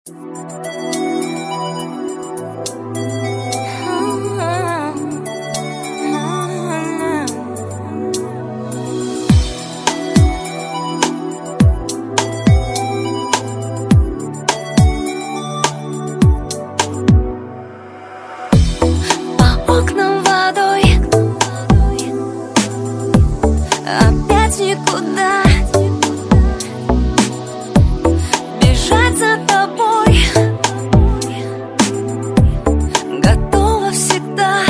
По окнам водой, опять никуда. Бежать за тобой готова всегда.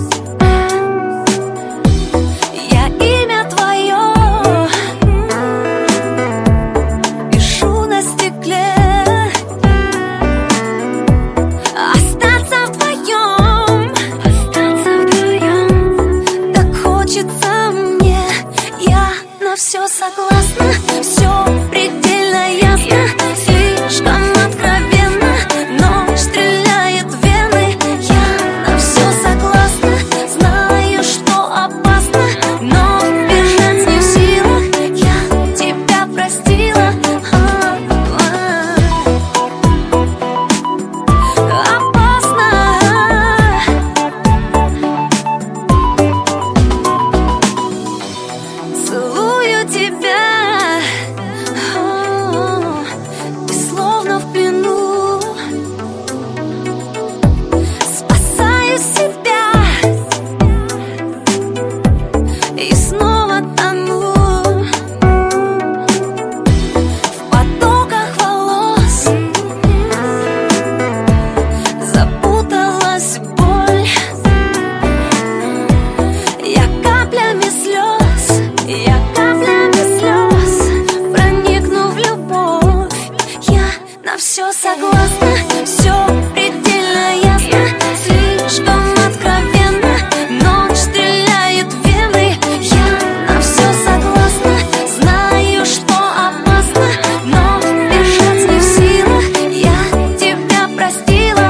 Я имя твое пишу на стекле. Остаться вдвоем, так хочется мне. Я на все согласна, все предельно ясно. Слишком откровенно, ночь стреляет в вены. Я на все согласна, знаю, что опасно, но бежать не в силах. Я тебя простила. Опасно. Целую тебя, ты словно в плену. Спасаю себя и снова тону в потоках волос. Запуталась боль. Я каплями слез, проникну в любовь. Я на все согласна, все предельно ясно. Слишком откровенно, ночь стреляет в вены. Я на все согласна, знаю, что опасно, но бежать не в силах. Я тебя простила.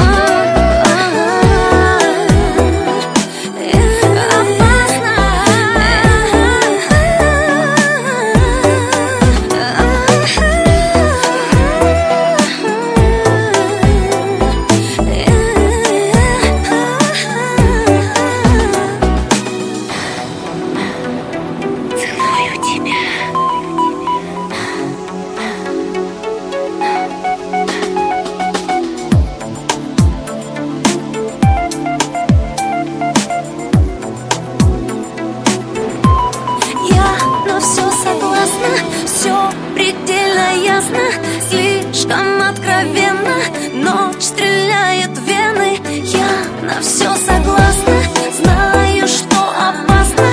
Все согласна, все предельно ясно. Слишком откровенно, ночь стреляет в вены. Я на все согласна, знаю, что опасно,